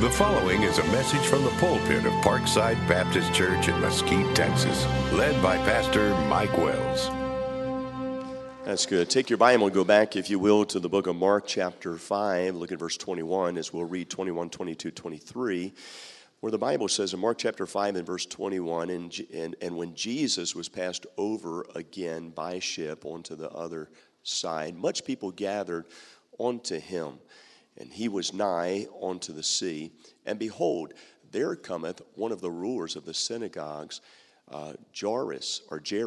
The following is a message from the pulpit of Parkside Baptist Church in Mesquite, Texas, led by Pastor Mike Wells. That's good. Take your Bible and go back, if you will, to the book of Mark chapter 5. Look at verse 21 as we'll read 21, 22, 23, where the Bible says in Mark chapter 5 and verse 21, and when Jesus was passed over again by ship onto the other side, much people gathered unto him. And he was nigh unto the sea, and behold, there cometh one of the rulers of the synagogues, Jairus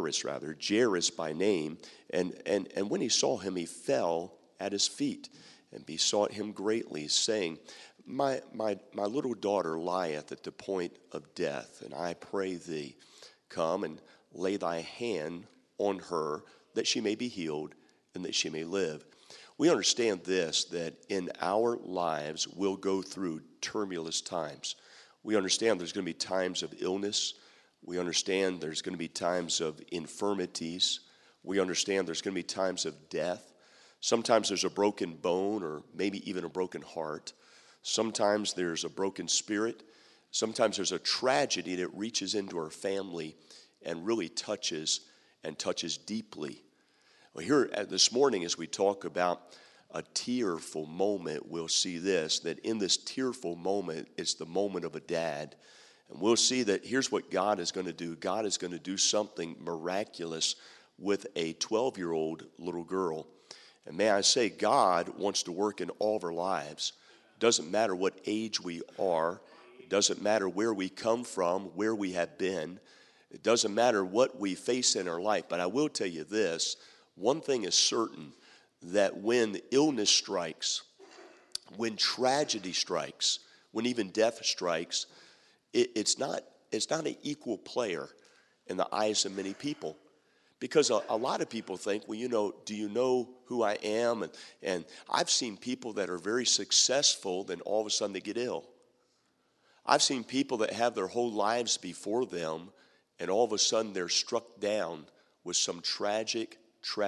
by name, and when he saw him, he fell at his feet, and besought him greatly, saying, My little daughter lieth at the point of death, and I pray thee, come and lay thy hand on her, that she may be healed, and that she may live. We understand this, that in our lives we'll go through tumultuous times. We understand there's going to be times of illness. We understand there's going to be times of infirmities. We understand there's going to be times of death. Sometimes there's a broken bone or maybe even a broken heart. Sometimes there's a broken spirit. Sometimes there's a tragedy that reaches into our family and really touches deeply. Well, here this morning, as we talk about a tearful moment, we'll see this, that in this tearful moment, it's the moment of a dad. And we'll see that here's what God is going to do. God is going to do something miraculous with a 12-year-old little girl. And may I say, God wants to work in all of our lives. It doesn't matter what age we are. It doesn't matter where we come from, where we have been. It doesn't matter what we face in our life. But I will tell you this. One thing is certain, that when illness strikes, when tragedy strikes, when even death strikes, it's not an equal player in the eyes of many people. Because a lot of people think, well, do you know who I am? And I've seen people that are very successful, then all of a sudden they get ill. I've seen people that have their whole lives before them, and all of a sudden they're struck down with some tragic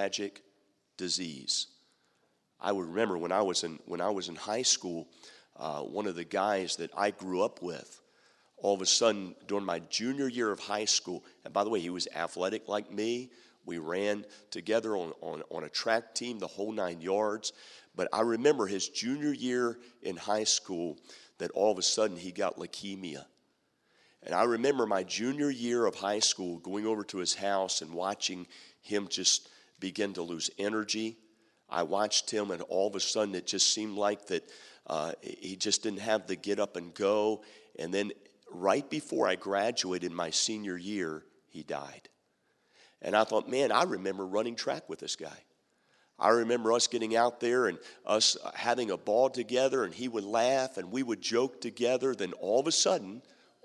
disease. I would remember when I was in high school, one of the guys that I grew up with, all of a sudden during my junior year of high school, and by the way, he was athletic like me. We ran together on a track team, the whole 9 yards. But I remember his junior year in high school that all of a sudden he got leukemia. And I remember my junior year of high school going over to his house and watching him just begin to lose energy. I watched him, and all of a sudden it just seemed like that he just didn't have the get up and go. And then right before I graduated my senior year, he died. And I thought, man, I remember running track with this guy. I remember us getting out there and us having a ball together, and he would laugh and we would joke together. Then all of a sudden,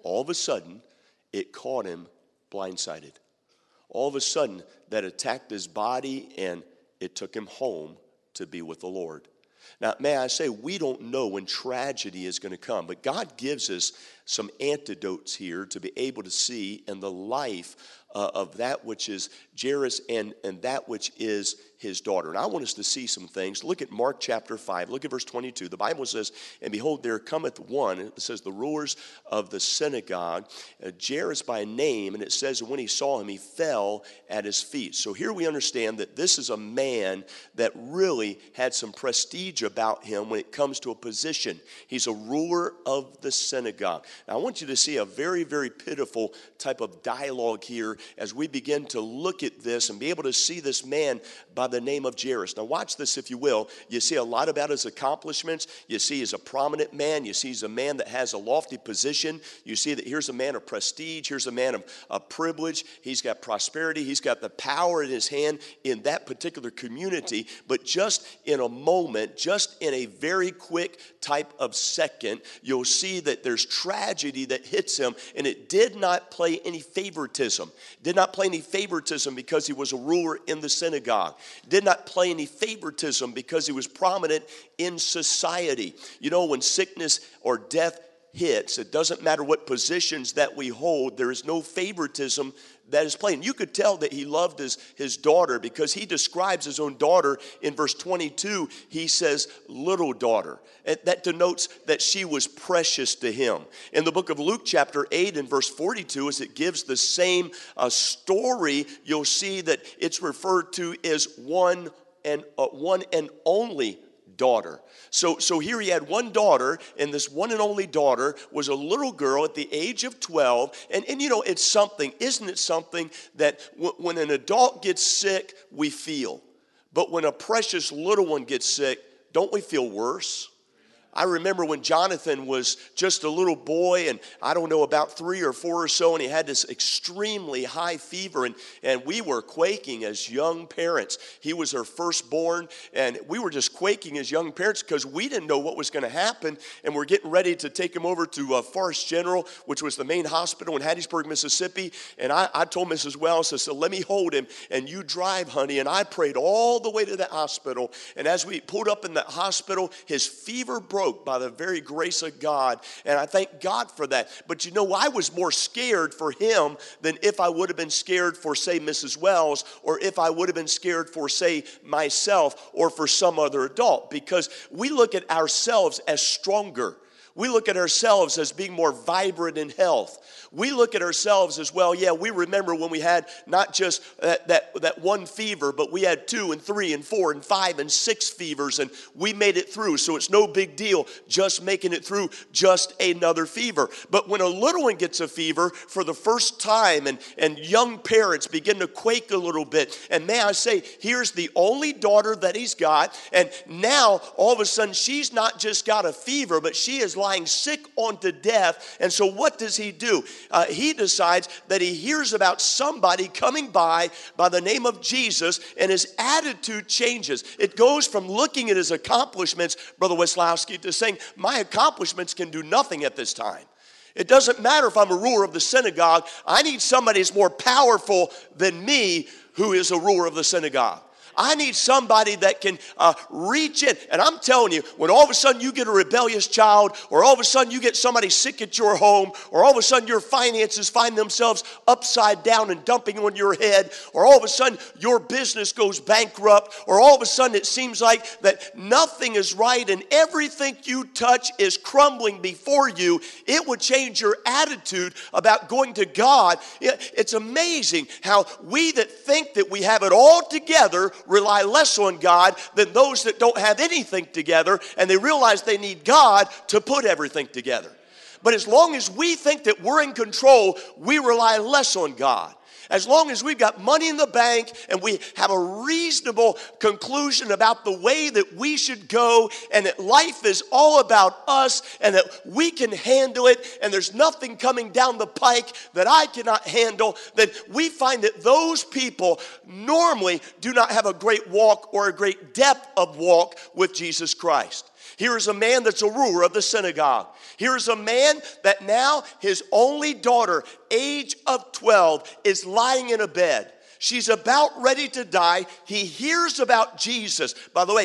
it caught him blindsided. All of a sudden, that attacked his body, and it took him home to be with the Lord. Now, may I say, we don't know when tragedy is going to come, but God gives us some antidotes here to be able to see in the life of that which is Jairus and that which is his daughter. And I want us to see some things. Look at Mark chapter 5. Look at verse 22. The Bible says, and behold, there cometh one, it says the rulers of the synagogue, Jairus by name, and it says when he saw him, he fell at his feet. So here we understand that this is a man that really had some prestige about him when it comes to a position. He's a ruler of the synagogue. Now, I want you to see a very, very pitiful type of dialogue here as we begin to look at this and be able to see this man by the name of Jairus. Now, watch this, if you will. You see a lot about his accomplishments. You see he's a prominent man. You see he's a man that has a lofty position. You see that here's a man of prestige. Here's a man of privilege. He's got prosperity. He's got the power in his hand in that particular community. But just in a moment, just in a very quick type of second, you'll see that there's tragedy that hits him, and it did not play any favoritism. Did not play any favoritism because he was a ruler in the synagogue. Did not play any favoritism because he was prominent in society. You know, when sickness or death hits. It doesn't matter what positions that we hold. There is no favoritism that is plain. You could tell that he loved his daughter, because he describes his own daughter in verse 22. He says, little daughter. And that denotes that she was precious to him. In the book of Luke chapter 8 and verse 42, as it gives the same story, you'll see that it's referred to as one and only daughter. So here he had one daughter, and this one and only daughter was a little girl at the age of 12. And you know, it's something, isn't it something that when an adult gets sick, we feel. But when a precious little one gets sick, don't we feel worse? I remember when Jonathan was just a little boy, and I don't know, about 3 or 4 or so, and he had this extremely high fever, and we were quaking as young parents. He was our firstborn, and we were just quaking as young parents because we didn't know what was going to happen, and we're getting ready to take him over to Forest General, which was the main hospital in Hattiesburg, Mississippi, and I told Mrs. Wells, I said, let me hold him, and you drive, honey, and I prayed all the way to the hospital, and as we pulled up in the hospital, his fever broke by the very grace of God, and I thank God for that. But you know, I was more scared for him than if I would have been scared for, say, Mrs. Wells, or if I would have been scared for, say, myself, or for some other adult, because we look at ourselves as stronger. We look at ourselves as being more vibrant in health. We look at ourselves as, well, yeah, we remember when we had not just that one fever, but we had 2 and 3 and 4 and 5 and 6 fevers, and we made it through. So it's no big deal just making it through just another fever. But when a little one gets a fever for the first time, and young parents begin to quake a little bit, and may I say, here's the only daughter that he's got, and now all of a sudden she's not just got a fever, but she is lying sick unto death. And so what does he do? He decides that he hears about somebody coming by the name of Jesus, and his attitude changes. It goes from looking at his accomplishments, Brother Weslowski, to saying, my accomplishments can do nothing at this time. It doesn't matter if I'm a ruler of the synagogue. I need somebody who's more powerful than me who is a ruler of the synagogue. I need somebody that can reach in. And I'm telling you, when all of a sudden you get a rebellious child, or all of a sudden you get somebody sick at your home, or all of a sudden your finances find themselves upside down and dumping on your head, or all of a sudden your business goes bankrupt, or all of a sudden it seems like that nothing is right and everything you touch is crumbling before you, it would change your attitude about going to God. It's amazing how we that think that we have it all together rely less on God than those that don't have anything together, and they realize they need God to put everything together. But as long as we think that we're in control, we rely less on God. As long as we've got money in the bank and we have a reasonable conclusion about the way that we should go, and that life is all about us and that we can handle it and there's nothing coming down the pike that I cannot handle, then we find that those people normally do not have a great walk or a great depth of walk with Jesus Christ. Here is a man that's a ruler of the synagogue. Here is a man that now his only daughter, age of 12, is lying in a bed. She's about ready to die. He hears about Jesus. By the way,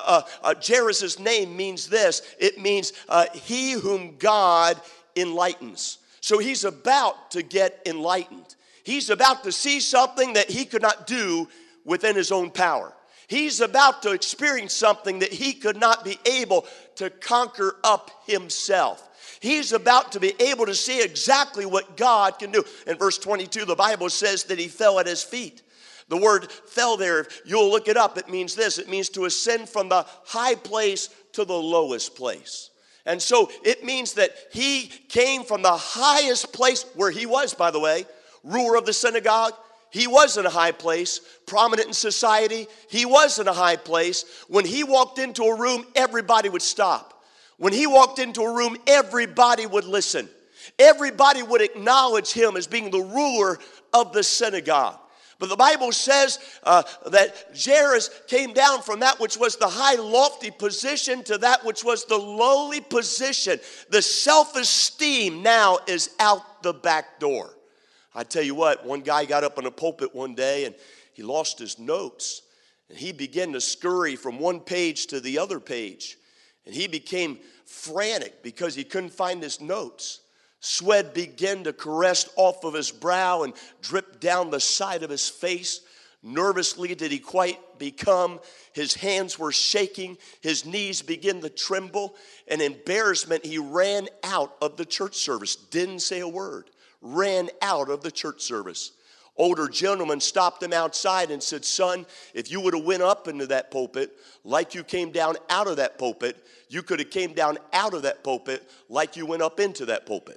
Jairus' name means this. It means he whom God enlightens. So he's about to get enlightened. He's about to see something that he could not do within his own power. He's about to experience something that he could not be able to conquer up himself. He's about to be able to see exactly what God can do. In verse 22, the Bible says that he fell at his feet. The word fell there, if you'll look it up, it means this. It means to ascend from the high place to the lowest place. And so it means that he came from the highest place where he was, by the way, ruler of the synagogue. He was in a high place, prominent in society. He was in a high place. When he walked into a room, everybody would stop. When he walked into a room, everybody would listen. Everybody would acknowledge him as being the ruler of the synagogue. But the Bible says that Jairus came down from that which was the high, lofty position to that which was the lowly position. The self-esteem now is out the back door. I tell you what, one guy got up in a pulpit one day and he lost his notes. And he began to scurry from one page to the other page. And he became frantic because he couldn't find his notes. Sweat began to caress off of his brow and drip down the side of his face. Nervously did he quite become. His hands were shaking. His knees began to tremble. In embarrassment, he ran out of the church service. Didn't say a word. Ran out of the church service. Older gentleman stopped him outside and said, son, if you would have went up into that pulpit like you came down out of that pulpit, you could have came down out of that pulpit like you went up into that pulpit.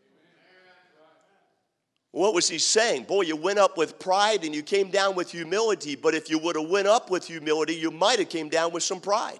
What was he saying? Boy, you went up with pride and you came down with humility, but if you would have went up with humility, you might have came down with some pride.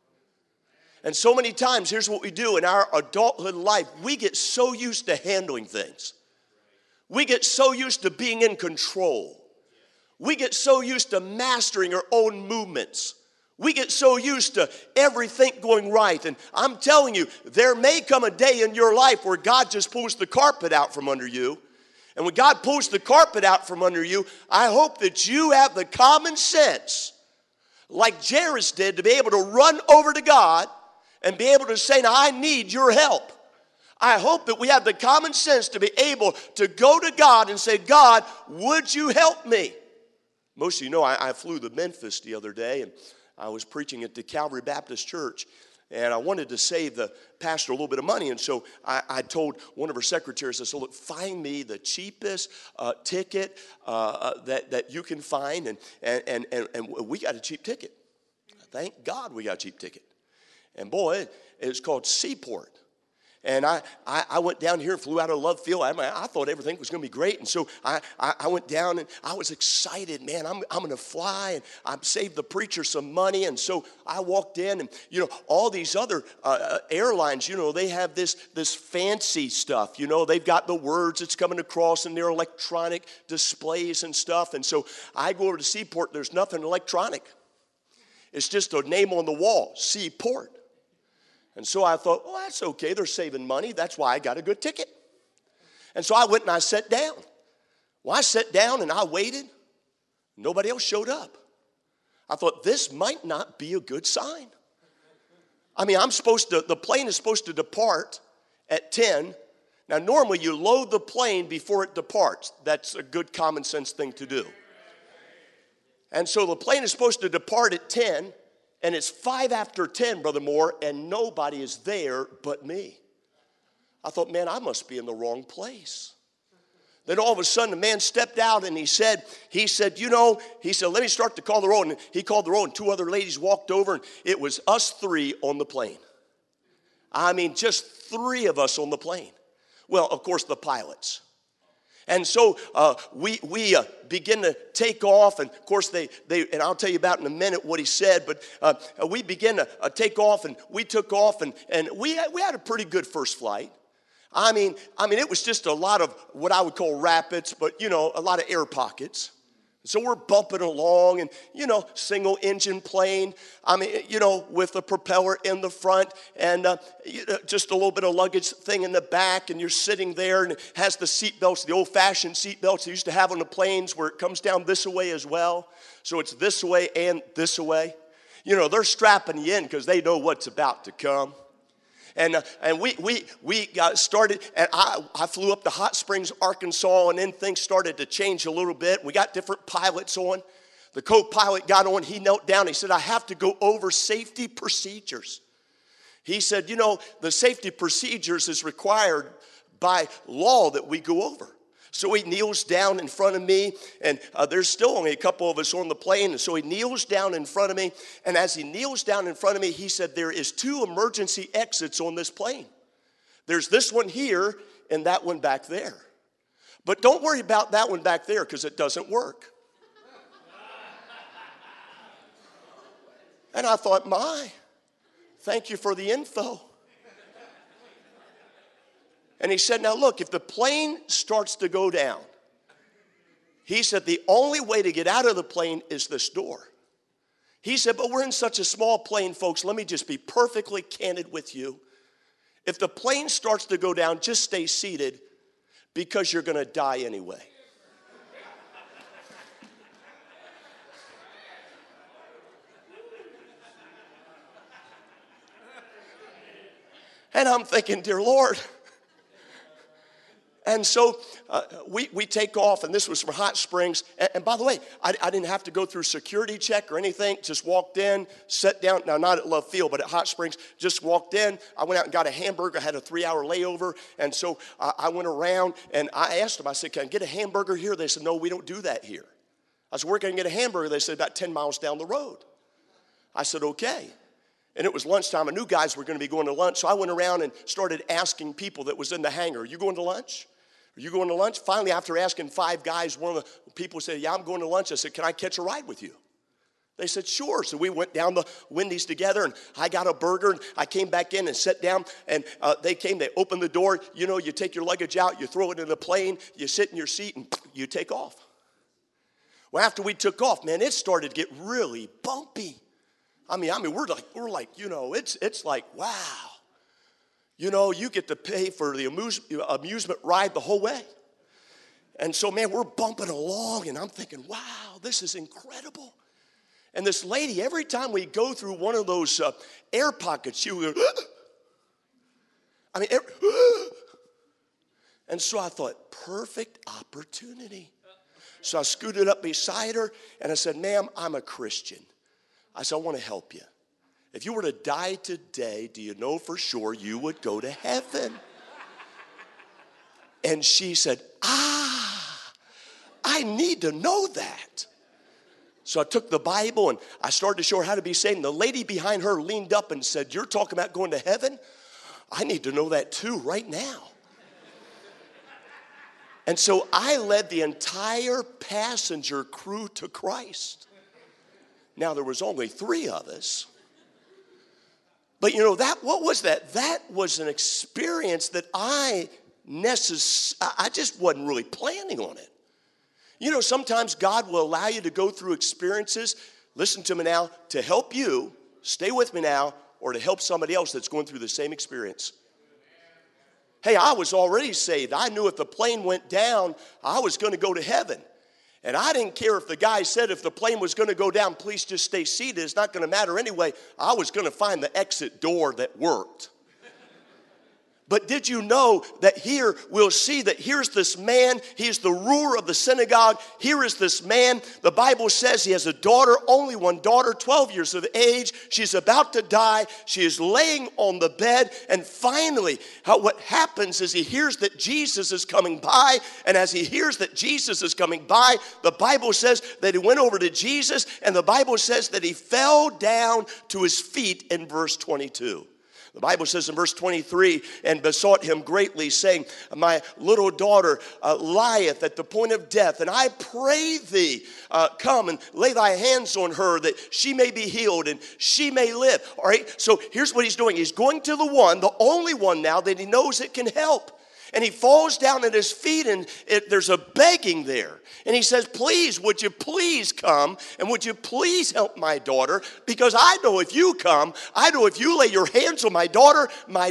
And so many times, here's what we do in our adulthood life. We get so used to handling things. We get so used to being in control. We get so used to mastering our own movements. We get so used to everything going right. And I'm telling you, there may come a day in your life where God just pulls the carpet out from under you. And when God pulls the carpet out from under you, I hope that you have the common sense, like Jairus did, to be able to run over to God and be able to say, now I need your help. I hope that we have the common sense to be able to go to God and say, God, would you help me? Most of you know I flew to Memphis the other day, and I was preaching at the Calvary Baptist Church. And I wanted to save the pastor a little bit of money. And so I told one of her secretaries, I said, look, find me the cheapest ticket that you can find. And we got a cheap ticket. Thank God we got a cheap ticket. And boy, it was called Seaport. And I went down here and flew out of Love Field. I thought everything was going to be great. And so I went down and I was excited. Man, I'm going to fly. And I saved the preacher some money. And so I walked in and, all these other airlines, they have this fancy stuff. They've got the words that's coming across in their electronic displays and stuff. And so I go over to Seaport. There's nothing electronic. It's just a name on the wall, Seaport. And so I thought, well, that's okay. They're saving money. That's why I got a good ticket. And so I went and I sat down. Well, I sat down and I waited. Nobody else showed up. I thought, this might not be a good sign. I mean, the plane is supposed to depart at 10. Now, normally you load the plane before it departs. That's a good common sense thing to do. And so the plane is supposed to depart at 10. And it's 5 after 10, Brother Moore, and nobody is there but me. I thought, man, I must be in the wrong place. Then all of a sudden, the man stepped out and he said, let me start to call the roll. And he called the roll, and 2 other ladies walked over, and it was us 3 on the plane. I mean, just 3 of us on the plane. Well, of course, the pilots. And so we begin to take off, and of course and I'll tell you about in a minute what he said, but we began to take off, and we took off, and we had a pretty good first flight. I mean, it was just a lot of what I would call rapids, but a lot of air pockets. So we're bumping along, and single engine plane. I mean, with a propeller in the front, and just a little bit of luggage thing in the back, and you're sitting there, and it has the seat belts, the old-fashioned seat belts they used to have on the planes, where it comes down this way as well. So it's this way and this way. They're strapping you in because they know what's about to come. And we got started, and I flew up to Hot Springs, Arkansas, and then things started to change a little bit. We got different pilots on. The co-pilot got on. He knelt down. He said, I have to go over safety procedures. He said, the safety procedures is required by law that we go over. So he kneels down in front of me, and there's still only a couple of us on the plane, and so he kneels down in front of me, and as he kneels down in front of me, he said, there is 2 emergency exits on this plane. There's this one here and that one back there. But don't worry about that one back there because it doesn't work. And I thought, thank you for the info. And he said, now look, if the plane starts to go down, he said, the only way to get out of the plane is this door. He said, but we're in such a small plane, folks. Let me just be perfectly candid with you. If the plane starts to go down, just stay seated because you're going to die anyway. And I'm thinking, dear Lord. And so we take off, and this was from Hot Springs. And by the way, I didn't have to go through security check or anything. Just walked in, sat down. Now, not at Love Field, but at Hot Springs. Just walked in. I went out and got a hamburger. I had a 3-hour layover. And so I went around, and I asked them, I said, can I get a hamburger here? They said, no, we don't do that here. I said, where can I get a hamburger? They said, about 10 miles down the road. I said, okay. And it was lunchtime. I knew guys were going to be going to lunch. So I went around and started asking people that was in the hangar, are you going to lunch? Are you going to lunch? Finally, after asking 5 guys, one of the people said, yeah, I'm going to lunch. I said, can I catch a ride with you? They said, sure. So we went down the Wendy's together, and I got a burger, and I came back in and sat down, and they opened the door. You know, you take your luggage out, you throw it in the plane, you sit in your seat, and you take off. Well, after we took off, man, it started to get really bumpy. I mean, we're like, you know, it's like, wow. You know, you get to pay for the amusement ride the whole way. And so, man, we're bumping along, and I'm thinking, wow, this is incredible. And this lady, every time we go through one of those air pockets, she would go, I mean, and so I thought, perfect opportunity. So I scooted up beside her, and I said, ma'am, I'm a Christian. I said, I want to help you. If you were to die today, do you know for sure you would go to heaven? And she said, I need to know that. So I took the Bible and I started to show her how to be saved. And the lady behind her leaned up and said, you're talking about going to heaven? I need to know that too right now. And so I led the entire passenger crew to Christ. Now, there was only 3 of us. But you know, what was that? That was an experience that I just wasn't really planning on it. You know, sometimes God will allow you to go through experiences, listen to me now, to help you, stay with me now, or to help somebody else that's going through the same experience. Hey, I was already saved. I knew if the plane went down, I was going to go to heaven. And I didn't care if the guy said if the plane was going to go down, please just stay seated. It's not going to matter anyway. I was going to find the exit door that worked. But did you know that here we'll see that here's this man, he's the ruler of the synagogue. Here is this man. The Bible says he has a daughter, only one daughter, 12 years of age. She's about to die. She is laying on the bed. And finally, what happens is he hears that Jesus is coming by. And as he hears that Jesus is coming by, the Bible says that he went over to Jesus. And the Bible says that he fell down to his feet in verse 22. The Bible says in verse 23, and besought him greatly, saying, my little daughter lieth at the point of death, and I pray thee, come and lay thy hands on her, that she may be healed and she may live. All right, so here's what he's doing. He's going to the only one now that he knows that can help. And he falls down at his feet, and there's a begging there. And he says, please, would you please come, and would you please help my daughter? Because I know if you come, I know if you lay your hands on my daughter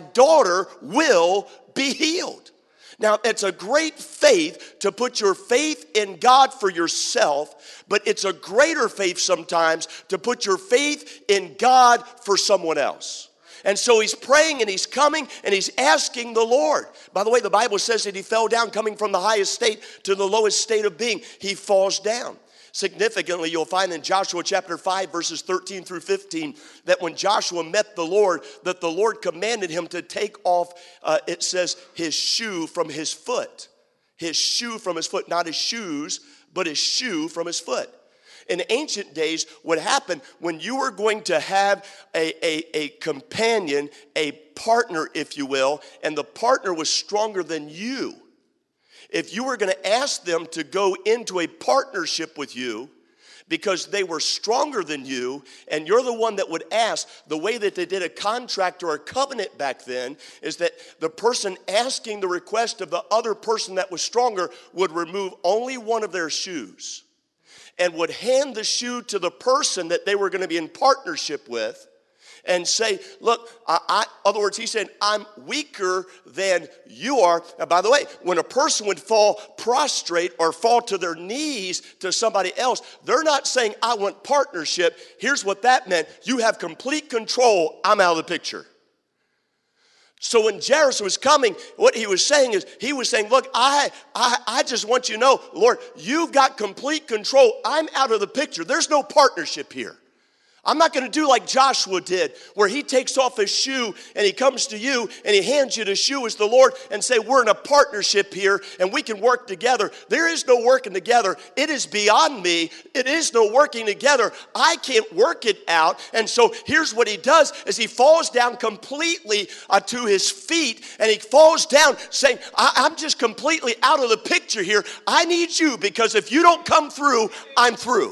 will be healed. Now, it's a great faith to put your faith in God for yourself, but it's a greater faith sometimes to put your faith in God for someone else. And so he's praying and he's coming and he's asking the Lord. By the way, the Bible says that he fell down, coming from the highest state to the lowest state of being. He falls down. Significantly, you'll find in Joshua chapter 5, verses 13 through 15, that when Joshua met the Lord, that the Lord commanded him to take off, it says, his shoe from his foot. His shoe from his foot, not his shoes, but his shoe from his foot. In ancient days, what happened when you were going to have a companion, a partner, if you will, and the partner was stronger than you, if you were going to ask them to go into a partnership with you because they were stronger than you, and you're the one that would ask, the way that they did a contract or a covenant back then is that the person asking the request of the other person that was stronger would remove only one of their shoes and would hand the shoe to the person that they were going to be in partnership with and say, look, in other words, he said, I'm weaker than you are. And by the way, when a person would fall prostrate or fall to their knees to somebody else, they're not saying, I want partnership. Here's what that meant. You have complete control. I'm out of the picture. So when Jairus was coming, what he was saying is, he was saying, look, I just want you to know, Lord, you've got complete control. I'm out of the picture. There's no partnership here. I'm not going to do like Joshua did, where he takes off his shoe and he comes to you and he hands you the shoe as the Lord and say, we're in a partnership here and we can work together. There is no working together. It is beyond me. It is no working together. I can't work it out. And so here's what he does is he falls down completely to his feet, and he falls down saying, I'm just completely out of the picture here. I need you, because if you don't come through, I'm through.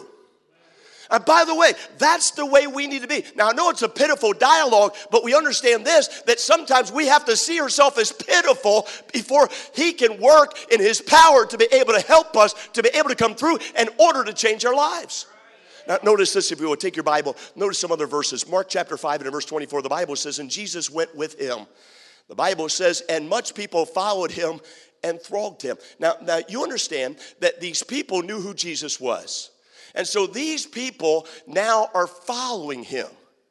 And by the way, that's the way we need to be. Now, I know it's a pitiful dialogue, but we understand this, that sometimes we have to see ourselves as pitiful before he can work in his power to be able to help us, to be able to come through in order to change our lives. Now, notice this, if you will, take your Bible. Notice some other verses. Mark chapter 5 and verse 24, the Bible says, and Jesus went with him. The Bible says, and much people followed him and thronged him. Now you understand that these people knew who Jesus was. And so these people now are following him.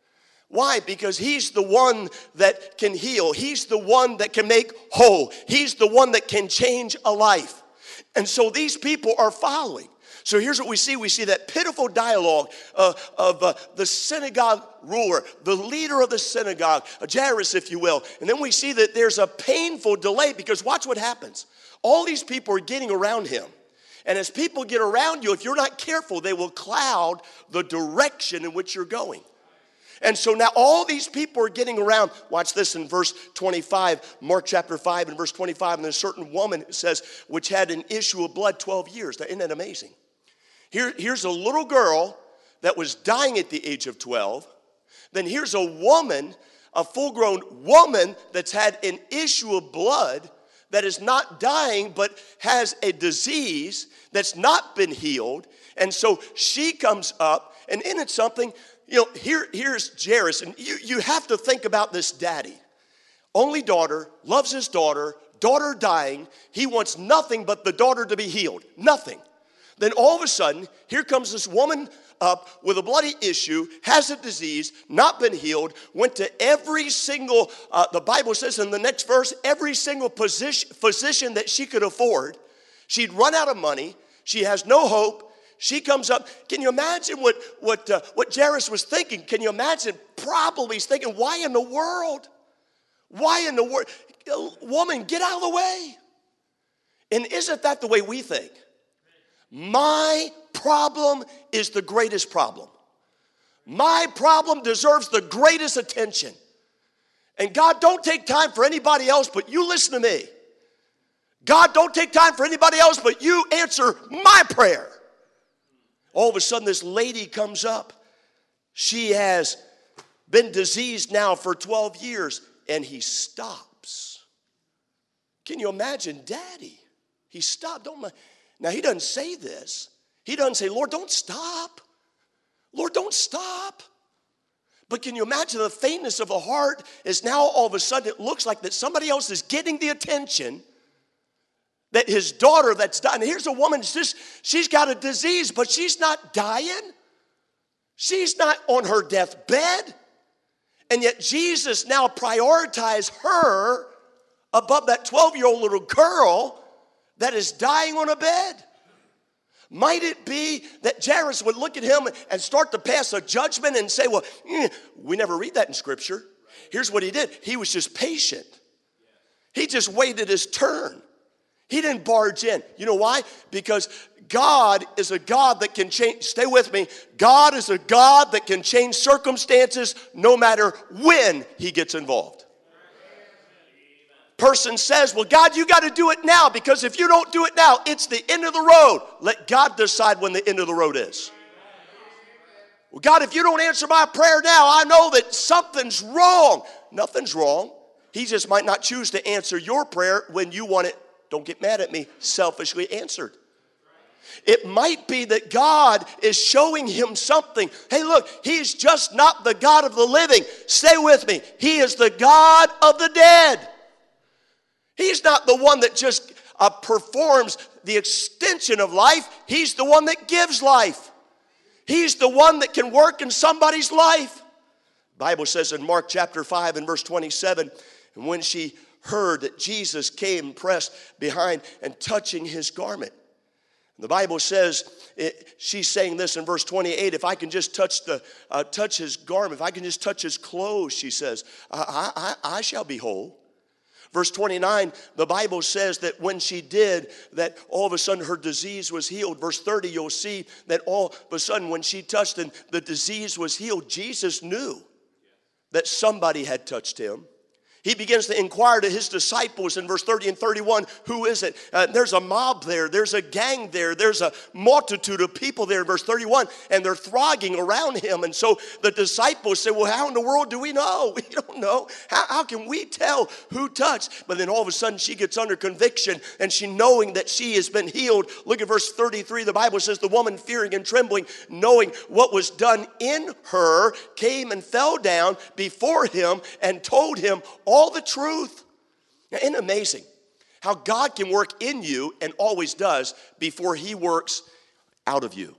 Why? Because he's the one that can heal. He's the one that can make whole. He's the one that can change a life. And so these people are following. So here's what we see. We see that pitiful dialogue of the synagogue ruler, the leader of the synagogue, Jairus, if you will. And then we see that there's a painful delay, because watch what happens. All these people are getting around him. And as people get around you, if you're not careful, they will cloud the direction in which you're going. And so now all these people are getting around. Watch this in verse 25, Mark chapter 5 and verse 25. And there's a certain woman, it says, which had an issue of blood 12 years. Now, isn't that amazing? Here's a little girl that was dying at the age of 12. Then here's a woman, a full-grown woman that's had an issue of blood that is not dying but has a disease that's not been healed. And so she comes up, and isn't it something? You know, here's Jairus, and you have to think about this daddy. Only daughter, loves his daughter dying. He wants nothing but the daughter to be healed. Nothing. Then all of a sudden, here comes this woman up with a bloody issue, has a disease, not been healed, went to every single, the Bible says in the next verse, every single physician that she could afford. She'd run out of money. She has no hope. She comes up. Can you imagine what Jairus was thinking? Can you imagine? Probably he's thinking, why in the world? Why in the world? Woman, get out of the way. And isn't that the way we think? My problem is the greatest problem. My problem deserves the greatest attention. And God, don't take time for anybody else, but you listen to me. God, don't take time for anybody else, but you answer my prayer. All of a sudden, this lady comes up. She has been diseased now for 12 years, and he stops. Can you imagine, Daddy? He stopped. Don't mind. Now, he doesn't say this. He doesn't say, Lord, don't stop. Lord, don't stop. But can you imagine the faintness of a heart is now all of a sudden it looks like that somebody else is getting the attention that his daughter that's dying. Here's a woman, she's got a disease, but she's not dying. She's not on her deathbed. And yet Jesus now prioritized her above that 12-year-old little girl that is dying on a bed. Might it be that Jairus would look at him and start to pass a judgment and say, well, we never read that in Scripture. Here's what he did. He was just patient. He just waited his turn. He didn't barge in. You know why? Because God is a God that can change. Stay with me. God is a God that can change circumstances no matter when he gets involved. Person says, well, God, you got to do it now, because if you don't do it now, it's the end of the road. Let God decide when the end of the road is. Well, God, if you don't answer my prayer now, I know that something's wrong. Nothing's wrong. He just might not choose to answer your prayer when you want it, don't get mad at me, selfishly answered. It might be that God is showing him something. Hey, look, he's just not the God of the living. Stay with me. He is the God of the dead. He's not the one that just performs the extension of life. He's the one that gives life. He's the one that can work in somebody's life. The Bible says in Mark chapter 5 and verse 27, And when she heard that Jesus came, pressed behind and touching his garment. The Bible says, she's saying this in verse 28, if I can just touch his garment, if I can just touch his clothes, she says, I shall be whole. Verse 29, the Bible says that when she did, that all of a sudden her disease was healed. Verse 30, you'll see that all of a sudden when she touched and the disease was healed, Jesus knew that somebody had touched him. He begins to inquire to his disciples in verse 30 and 31, who is it? There's a mob there. There's a gang there. There's a multitude of people there in verse 31, and they're thronging around him. And so the disciples say, well, how in the world do we know? We don't know. How can we tell who touched? But then all of a sudden she gets under conviction, and she knowing that she has been healed. Look at verse 33. The Bible says, the woman fearing and trembling, knowing what was done in her, came and fell down before him and told him all the truth. Now, isn't it amazing how God can work in you and always does before he works out of you?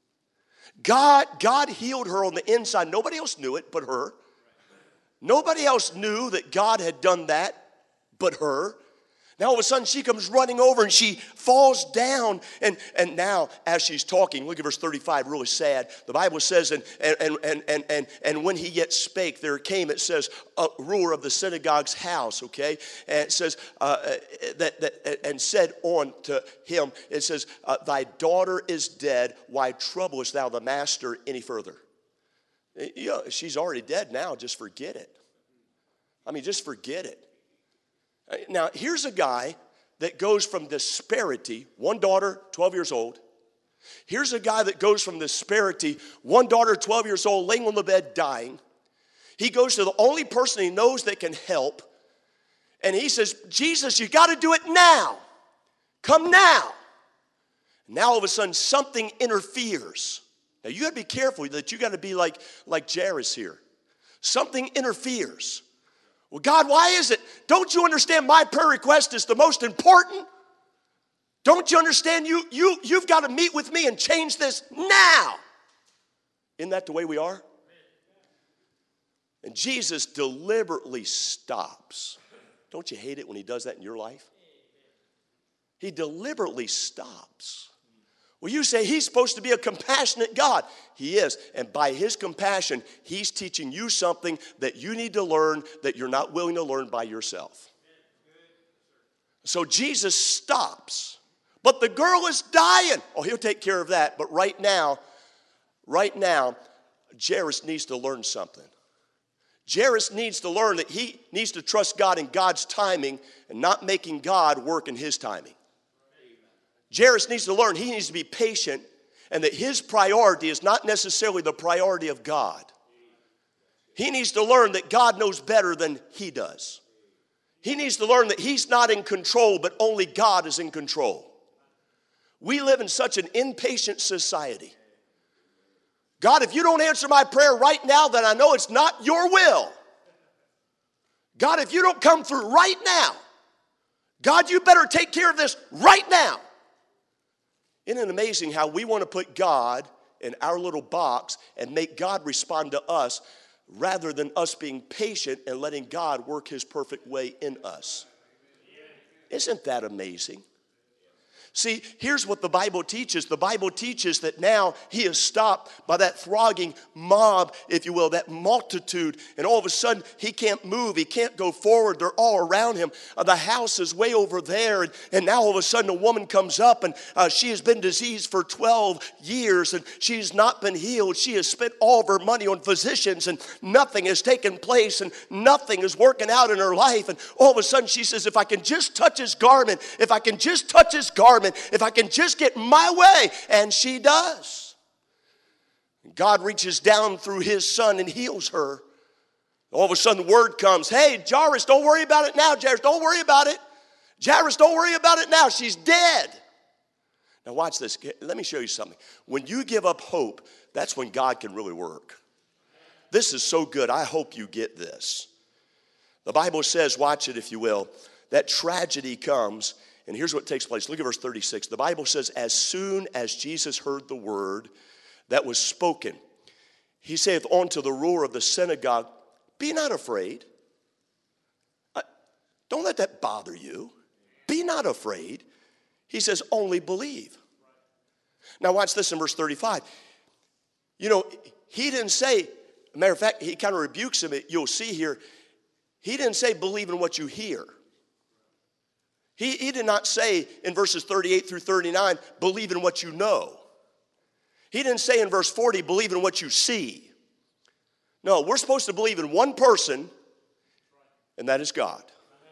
God healed her on the inside. Nobody else knew it but her. Nobody else knew that God had done that but her. Now all of a sudden she comes running over and she falls down. And now as she's talking, look at verse 35, really sad. The Bible says, and when he yet spake, there came, it says, a ruler of the synagogue's house, okay? And it says, and said on to him, it says, thy daughter is dead. Why troublest thou the master any further? You know, she's already dead now. Just forget it. I mean, just forget it. Now, here's a guy that goes from disparity, one daughter, 12 years old. Here's a guy that goes from disparity, one daughter, 12 years old, laying on the bed, dying. He goes to the only person he knows that can help, and he says, Jesus, you got to do it now. Come now. Now, all of a sudden, something interferes. Now, you got to be careful that you got to be like Jairus here. Something interferes. Well, God, why is it? Don't you understand my prayer request is the most important? Don't you understand you've got to meet with me and change this now? Isn't that the way we are? And Jesus deliberately stops. Don't you hate it when he does that in your life? He deliberately stops. Well, you say he's supposed to be a compassionate God. He is. And by his compassion, he's teaching you something that you need to learn that you're not willing to learn by yourself. So Jesus stops. But the girl is dying. Oh, he'll take care of that. But right now, Jairus needs to learn something. Jairus needs to learn that he needs to trust God in God's timing and not making God work in his timing. Jairus needs to learn he needs to be patient and that his priority is not necessarily the priority of God. He needs to learn that God knows better than he does. He needs to learn that he's not in control, but only God is in control. We live in such an impatient society. God, if you don't answer my prayer right now, then I know it's not your will. God, if you don't come through right now, God, you better take care of this right now. Isn't it amazing how we want to put God in our little box and make God respond to us rather than us being patient and letting God work his perfect way in us? Isn't that amazing? See, here's what the Bible teaches. The Bible teaches that now he is stopped by that thronging mob, if you will, that multitude. And all of a sudden, he can't move. He can't go forward. They're all around him. The house is way over there. And now all of a sudden, a woman comes up, and she has been diseased for 12 years, and she's not been healed. She has spent all of her money on physicians, and nothing has taken place, and nothing is working out in her life. And all of a sudden, she says, if I can just touch his garment, if I can just touch his garment, if I can just get my way. And she does. God reaches down through his son and heals her. All of a sudden the word comes, hey, Jairus, don't worry about it now. Jairus, don't worry about it. Jairus, don't worry about it now. She's dead. Now watch this. Let me show you something. When you give up hope, that's when God can really work. This is so good. I hope you get this. The Bible says, watch it if you will, that tragedy comes. And here's what takes place. Look at verse 36. The Bible says, as soon as Jesus heard the word that was spoken, he saith unto the ruler of the synagogue, be not afraid. Don't let that bother you. Be not afraid. He says, only believe. Now watch this in verse 35. You know, he didn't say, matter of fact, he kind of rebukes him. You'll see here, he didn't say believe in what you hear. He did not say in verses 38 through 39, believe in what you know. He didn't say in verse 40, believe in what you see. No, we're supposed to believe in one person, and that is God.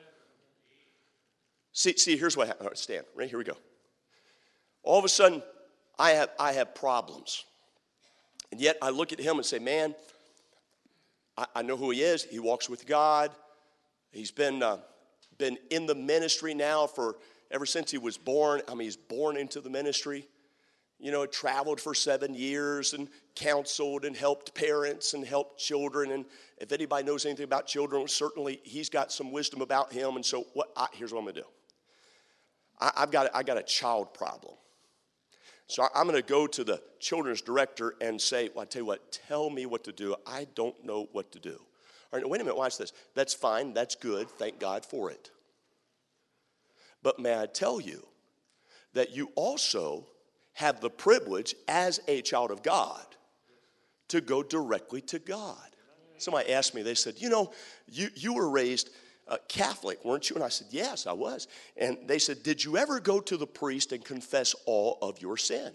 See, here's what happened. Right, stand, right, here we go. All of a sudden, I have problems. And yet I look at him and say, man, I know who he is. He walks with God. He's been in the ministry now for ever since he was born. I mean, he's born into the ministry. You know, traveled for 7 years and counseled and helped parents and helped children. And if anybody knows anything about children, certainly he's got some wisdom about him. And so here's what I'm going to do. I got a child problem. So I'm going to go to the children's director and say, well, I tell you what, tell me what to do. I don't know what to do. All right, wait a minute, watch this. That's fine, that's good, thank God for it. But may I tell you that you also have the privilege as a child of God to go directly to God. Somebody asked me, they said, you know, you were raised Catholic, weren't you? And I said, yes, I was. And they said, did you ever go to the priest and confess all of your sin?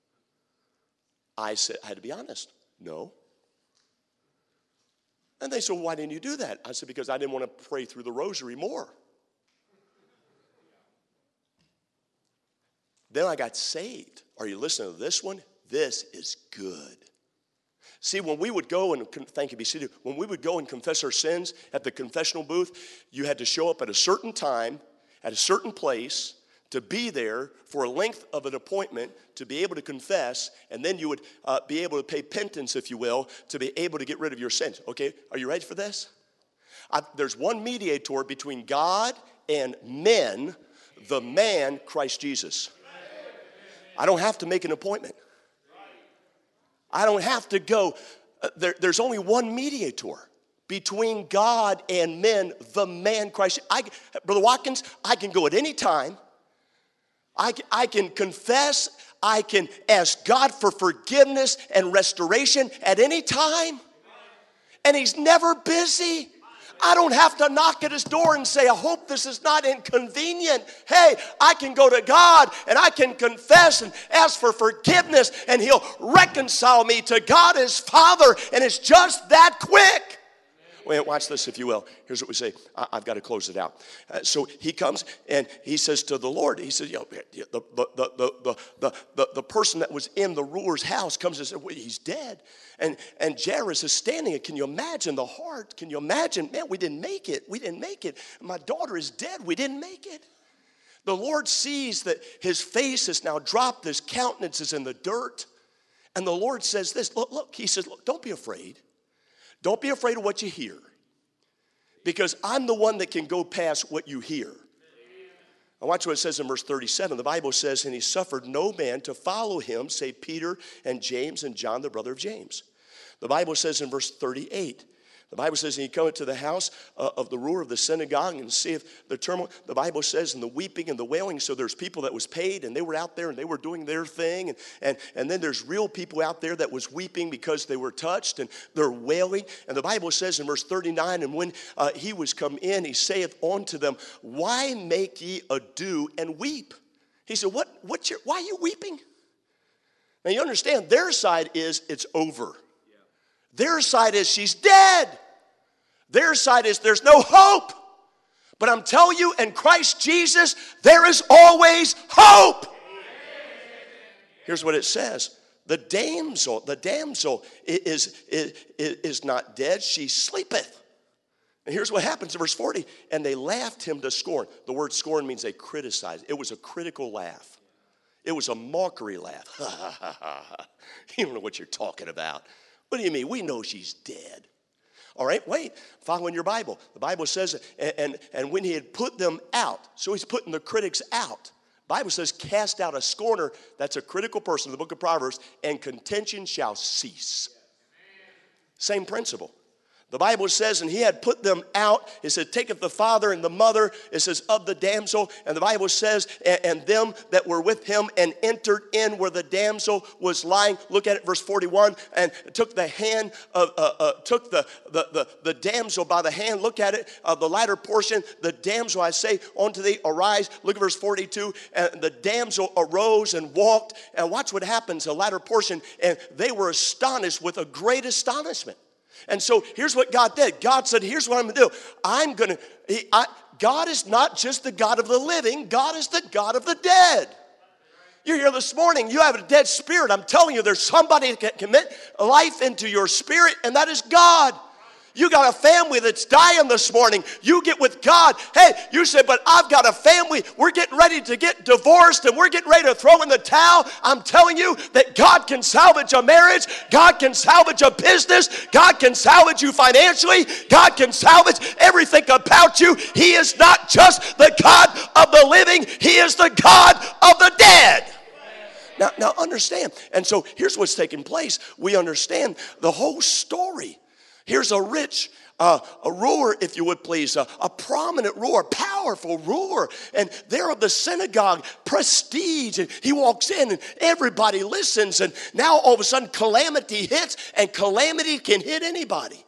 I said, I had to be honest, no. And they said, well, why didn't you do that? I said, because I didn't want to pray through the rosary more. Then I got saved. Are you listening to this one? This is good. See, when we would go and, thank you, be seated. When we would go and confess our sins at the confessional booth, you had to show up at a certain time, at a certain place, to be there for a length of an appointment, to be able to confess, and then you would be able to pay penance, if you will, to be able to get rid of your sins. Okay, are you ready for this? There's one mediator between God and men, the man, Christ Jesus. I don't have to make an appointment. I don't have to go. There's only one mediator between God and men, the man Christ. Brother Watkins, I can go at any time. I can confess. I can ask God for forgiveness and restoration at any time. And he's never busy. I don't have to knock at his door and say, I hope this is not inconvenient. Hey, I can go to God and I can confess and ask for forgiveness, and he'll reconcile me to God as Father, and it's just that quick. Wait, watch this, if you will. Here's what we say. I've got to close it out. So he comes and he says to the Lord, he says, the person that was in the ruler's house comes and says, well, he's dead. And Jairus is standing. Can you imagine the heart? Can you imagine? Man, we didn't make it. We didn't make it. My daughter is dead. We didn't make it. The Lord sees that his face has now dropped. His countenance is in the dirt. And the Lord says this. Look, he says, look, don't be afraid. Don't be afraid of what you hear, because I'm the one that can go past what you hear. And watch what it says in verse 37. The Bible says, and he suffered no man to follow him, save Peter and James and John, the brother of James. The Bible says in verse 38, the Bible says, and he cometh to the house of the ruler of the synagogue and seeth the turmoil. The Bible says, and the weeping and the wailing. So there's people that was paid, and they were out there, and they were doing their thing. And then there's real people out there that was weeping because they were touched, and they're wailing. And the Bible says in verse 39, and when he was come in, he saith unto them, why make ye ado and weep? He said, why are you weeping? Now you understand, their side is it's over. Their side is she's dead. Their side is there's no hope. But I'm telling you, in Christ Jesus, there is always hope. Here's what it says. The damsel is not dead, she sleepeth. And here's what happens in verse 40. And they laughed him to scorn. The word scorn means they criticized. It was a critical laugh. It was a mockery laugh. You don't know what you're talking about. What do you mean? We know she's dead. All right, wait. Follow in your Bible. The Bible says, and when he had put them out, so he's putting the critics out. The Bible says, cast out a scorner, that's a critical person in the book of Proverbs, and contention shall cease. Same principle. The Bible says, and he had put them out. It said, taketh the father and the mother, it says, of the damsel. And the Bible says, and them that were with him, and entered in where the damsel was lying. Look at it, verse 41. And took the hand of, took the damsel by the hand. Look at it, the latter portion. The damsel, I say, unto thee, arise. Look at verse 42. And the damsel arose and walked. And watch what happens, the latter portion. And they were astonished with a great astonishment. And so here's what God did. God said, here's what I'm going to do. God is not just the God of the living. God is the God of the dead. You're here this morning. You have a dead spirit. I'm telling you, there's somebody that can commit life into your spirit, and that is God. You got a family that's dying this morning. You get with God. Hey, you say, but I've got a family. We're getting ready to get divorced and we're getting ready to throw in the towel. I'm telling you that God can salvage a marriage. God can salvage a business. God can salvage you financially. God can salvage everything about you. He is not just the God of the living. He is the God of the dead. Now understand. And so here's what's taking place. We understand the whole story. Here's a rich, a ruler, if you would please, a prominent ruler, powerful ruler. And they're of the synagogue, prestige. And he walks in and everybody listens. And now all of a sudden calamity hits, and calamity can hit anybody.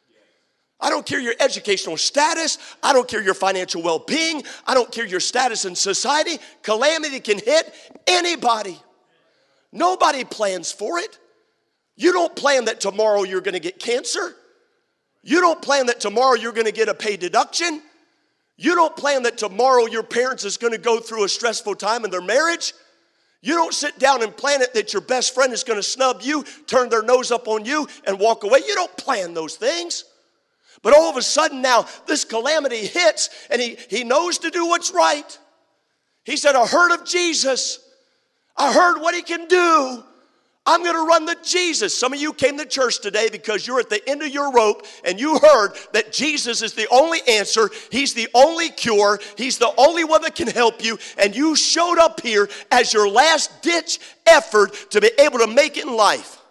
I don't care your educational status. I don't care your financial well-being. I don't care your status in society. Calamity can hit anybody. Nobody plans for it. You don't plan that tomorrow you're going to get cancer. You don't plan that tomorrow you're going to get a pay deduction. You don't plan that tomorrow your parents is going to go through a stressful time in their marriage. You don't sit down and plan it that your best friend is going to snub you, turn their nose up on you, and walk away. You don't plan those things. But all of a sudden now, this calamity hits, and he knows to do what's right. He said, I heard of Jesus. I heard what he can do. I'm going to run to Jesus. Some of you came to church today because you're at the end of your rope and you heard that Jesus is the only answer. He's the only cure. He's the only one that can help you. And you showed up here as your last ditch effort to be able to make it in life.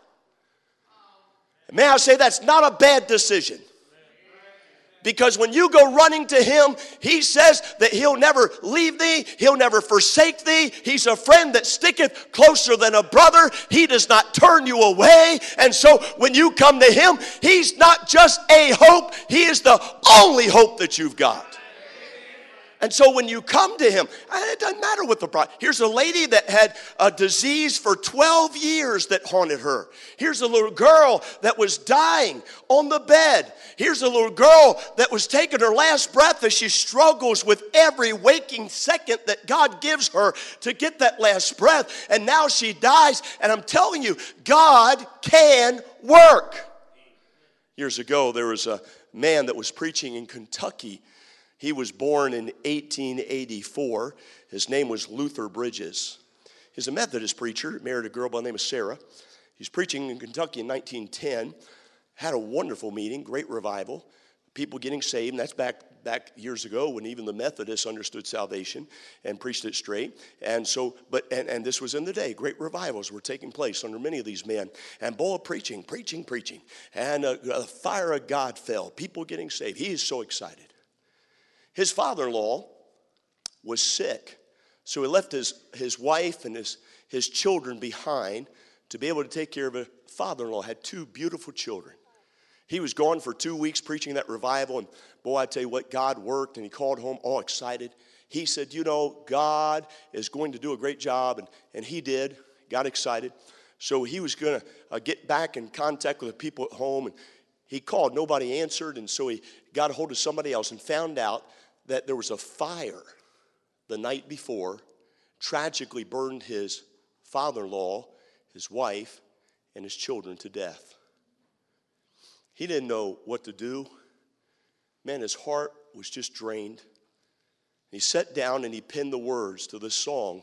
May I say that's not a bad decision. Because when you go running to him, he says that he'll never leave thee. He'll never forsake thee. He's a friend that sticketh closer than a brother. He does not turn you away. And so when you come to him, he's not just a hope. He is the only hope that you've got. And so when you come to him, it doesn't matter what the problem. Here's a lady that had a disease for 12 years that haunted her. Here's a little girl that was dying on the bed. Here's a little girl that was taking her last breath as she struggles with every waking second that God gives her to get that last breath. And now she dies. And I'm telling you, God can work. Years ago, there was a man that was preaching in Kentucky. He was born in 1884. His name was Luther Bridges. He's a Methodist preacher, married a girl by the name of Sarah. He's preaching in Kentucky in 1910. Had a wonderful meeting, great revival, people getting saved. And that's back years ago when even the Methodists understood salvation and preached it straight. And so, and this was in the day. Great revivals were taking place under many of these men. And boy, preaching. And the fire of God fell. People getting saved. He is so excited. His father-in-law was sick, so he left his wife and his children behind to be able to take care of a father-in-law. Had two beautiful children. He was gone for 2 weeks preaching that revival, and boy, I tell you what, God worked, and he called home all excited. He said, you know, God is going to do a great job, and he did, got excited. So he was going to get back in contact with the people at home, and he called, nobody answered, and so he got a hold of somebody else and found out that there was a fire the night before, tragically burned his father-in-law, his wife, and his children to death. He didn't know what to do. Man, his heart was just drained. He sat down and he penned the words to this song.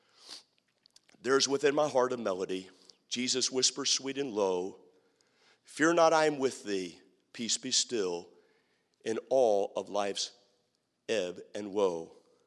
There's within my heart a melody. Jesus whispers sweet and low. Fear not, I am with thee. Peace be still in all of life's ebb and woe.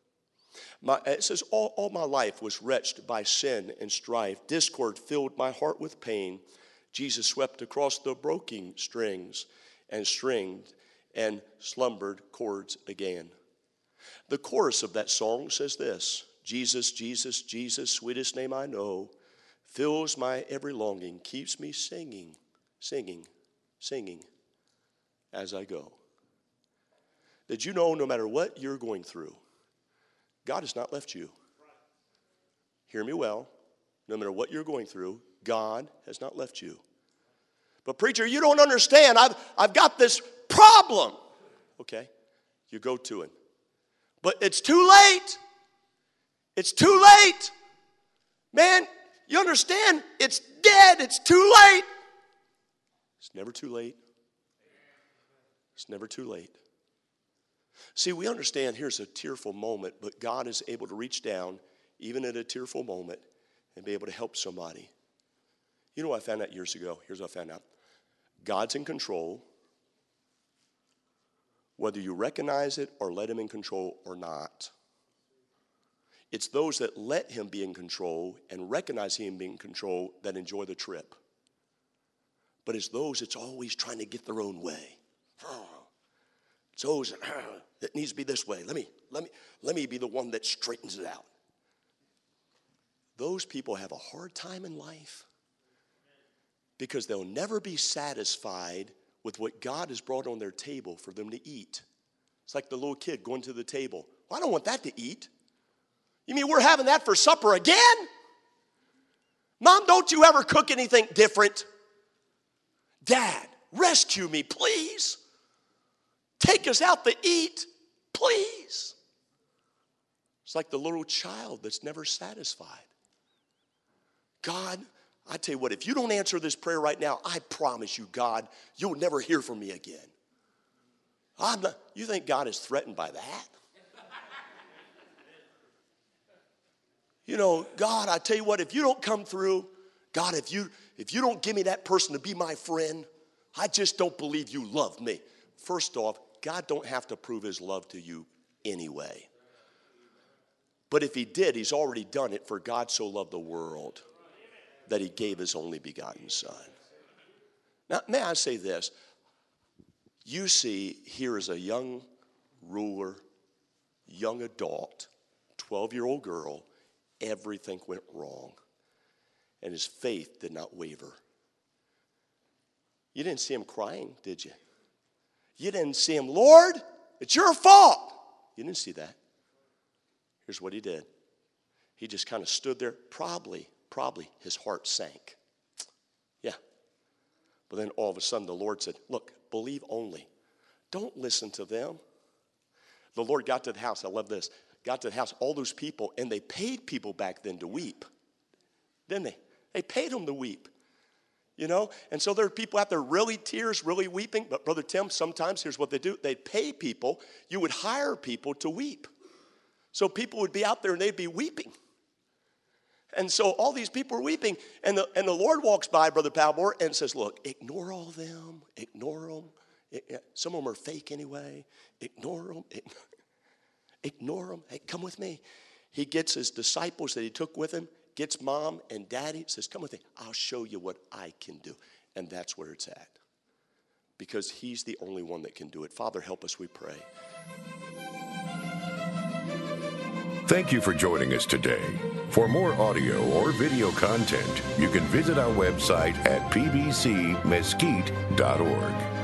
It says, all my life was wretched by sin and strife. Discord filled my heart with pain. Jesus swept across the broken strings and stringed and slumbered chords again. The chorus of that song says this: Jesus, Jesus, Jesus, sweetest name I know, fills my every longing, keeps me singing, singing, singing as I go. Did you know no matter what you're going through, God has not left you? Hear me well. No matter what you're going through, God has not left you. But preacher, you don't understand. I've got this problem. Okay, you go to him. But it's too late. It's too late. Man, you understand? It's dead. It's too late. It's never too late. It's never too late. See, we understand here's a tearful moment, but God is able to reach down, even at a tearful moment, and be able to help somebody. You know what I found out years ago? Here's what I found out. God's in control, whether you recognize it or let him in control or not. It's those that let him be in control and recognize him being in control that enjoy the trip. But it's those that's always trying to get their own way. It's those that needs to be this way. Let me be the one that straightens it out. Those people have a hard time in life because they'll never be satisfied with what God has brought on their table for them to eat. It's like the little kid going to the table. Well, I don't want that to eat. You mean we're having that for supper again? Mom, don't you ever cook anything different? Dad, rescue me, please. Take us out to eat, please. It's like the little child that's never satisfied. God, I tell you what, if you don't answer this prayer right now, I promise you, God, you'll never hear from me again. You think God is threatened by that? You know, God, I tell you what, if you don't come through, God, if you don't give me that person to be my friend, I just don't believe you love me. First off, God don't have to prove his love to you anyway. But if he did, he's already done it. For God so loved the world that he gave his only begotten son. Now, may I say this? You see, here is a young ruler, young adult, 12-year-old girl. Everything went wrong. And his faith did not waver. You didn't see him crying, did you? You didn't see him, Lord, it's your fault. You didn't see that. Here's what he did. He just kind of stood there. Probably his heart sank. Yeah. But then all of a sudden the Lord said, look, believe only. Don't listen to them. The Lord got to the house. I love this. Got to the house, all those people, and they paid people back then to weep. Didn't they? They paid them to weep. You know? And so there are people out there really tears, really weeping. But Brother Tim, sometimes here's what they do. They'd pay people. You would hire people to weep. So people would be out there and they'd be weeping. And so all these people are weeping. And the Lord walks by, Brother Palmore, and says, look, ignore all them. Ignore them. Some of them are fake anyway. Ignore them. Ignore them. Hey, come with me. He gets his disciples that he took with him, gets mom and daddy, says, come with me. I'll show you what I can do. And that's where it's at. Because he's the only one that can do it. Father, help us, we pray. Thank you for joining us today. For more audio or video content, you can visit our website at pbcmesquite.org.